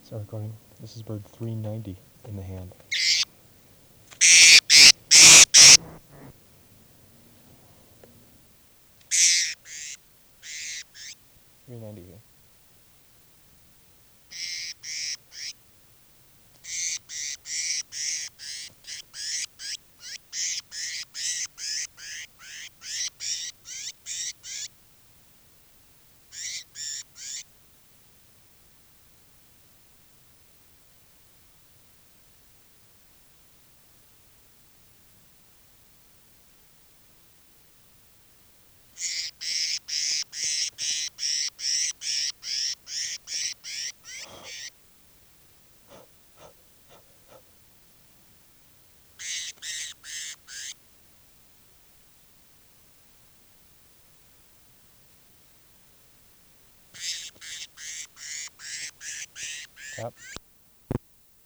Start recording. This is bird 390 in the hand. 390 here. Tap.